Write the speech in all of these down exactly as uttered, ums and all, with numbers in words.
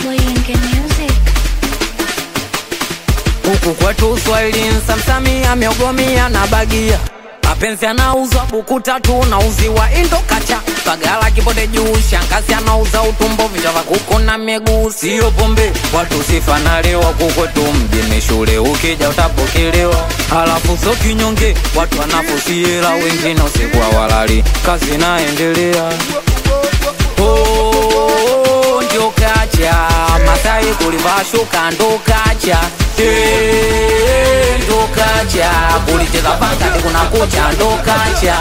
Huku kwetu Swahili Samsamia miogomia na bagia. Mapenzi anauzwa buku tatu na uziwa indo kacha. Pagala kibode juu shangazi anauza utumbo vitava kuku na miguu. Sio pombe watu sifanalewa kukwetu mjini shule ukija utapokelewa. Halafu so kinyonge watu wanafusiela wengine usikuwa walali kazi naendelea. Oh ndio kacha Masai kulivaa shuka ndo kacha. Hey, ndo kacha kulicheza paka kuna kucha ndo kacha.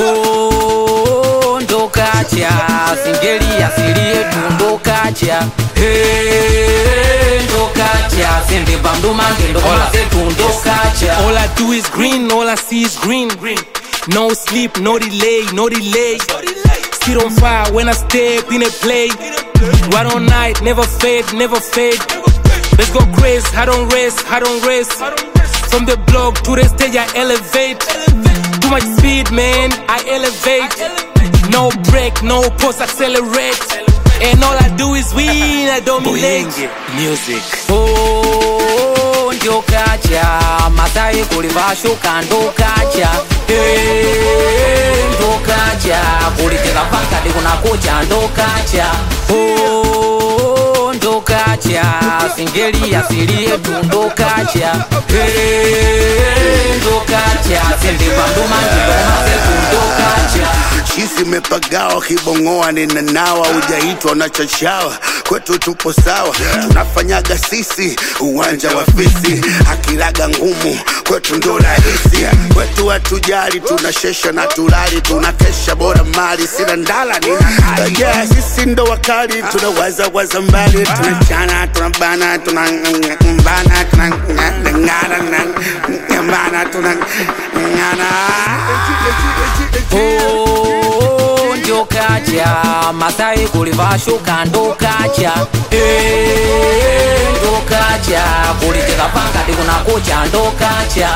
Oh ndo kacha singeli asili yetu ndo kacha. Hey, ndo kacha sende bandu mange ndo kama zetu ndo kacha. All I do is green, all I see is green. No sleep, no delay, no delay. Sit on fire when I step in a play. Right all night, never fade, never fade. Let's go crazy, I don't rest, I don't rest. From the block to the stage I elevate. Too much speed man, I elevate. No break, no pause, accelerate. And all I do is win, I dominate. Music. Oh ndio kacha Masai kulivaa shuka ndo kacha. Hey, ndo kacha kulicheza paka kuna kucha ndo kacha. Oh ndo kacha singeli asili yetu ndo kacha. Hey, ndo kacha sende bandu mangi ndo mazetu ndo kacha. Chisi mepagawa kibongoa ninanawa ujaitwa unachachawa. Kwetu tupo sawa tunafanyaga sisi uwanja wa fisi. Akiraga ngumu kwetu ndo rahisi. Kwetu hatujali tunashesha na tulali. Tunakesha bora mali sina ndala nina hali. Yeah sisi ndo wakali tunawaza waza mbali. Tunachana tunabana tunambana tunangana tunangana tunangana. Oh ndio kacha Masai kulivaa shuka ndo kacha. Hey, ndo kacha kulicheza paka kuna kucha ndo kacha.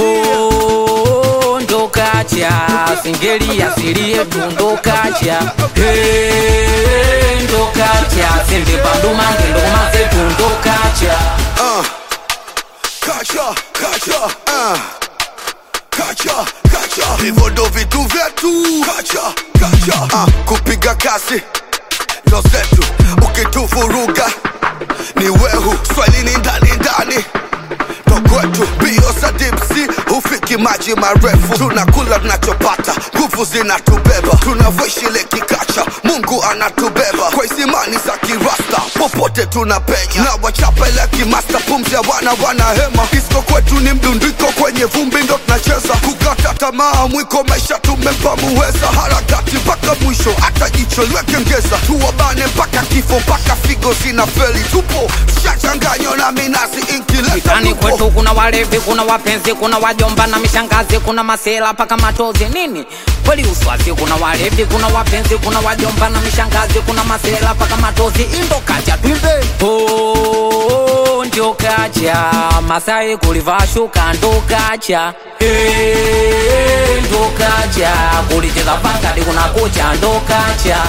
Oh ndo kacha singeli asili yetu ndo kacha. Hey, ndo kacha sende bandu mange ndo kama zetu ndo kacha. Uh, kacha, kacha, uh. Kacha, kacha, hivyo ndo vitu vyetu. Kacha, kacha, uh, kupiga kasi ndo zetu. Ukituvuruga ni wehu. Swahili ni ndani ndani ndo kwetu. Bio sa dipsi hufiki maji marefu. Tunakula tunachopata nguvu zinatubeba. Tunavoishi ile kikacha Mungu anatubeba. Kwa isimani za kirasta popote tunapenya. Na wachapa ile kimasta pumzi ya wana wana hema. Disco kwetu ni mdundiko kwenye vumbi ndo tunacheza. Kukata tamaa mwiko maisha tumempa muweza. Harakati mpaka mwisho hata jicho lweke ngeza. Tuwabane mpaka kifo mpaka figo zina feli. Tupo shachanganyo na minazi inkileta. Kitani kwetu kuna walevi, kuna wapenzi, kuna wajomba na mishangazi. Kuna masela paka matozi nini kweli uswazi. Kuna walevi, kuna wapenzi, kuna wajomba na mishangazi. Kuna masela paka matozi indo kacha tuimbe. Oh ndio kacha Masai kulivaa shuka ndo kacha. Hey, ndo kacha kulicheza paka kuna kucha ndo kacha.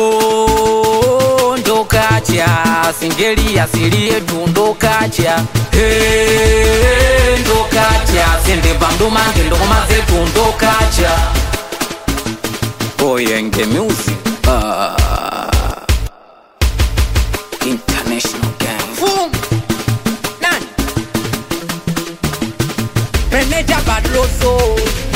Oh ndo kacha singeli asili yetu ndo kacha. Hey, ndo kacha sende bandu mange ndo kama zetu ndo kacha. Oyenge music uh, international gang. Boom. Nani? Meneja Badloso.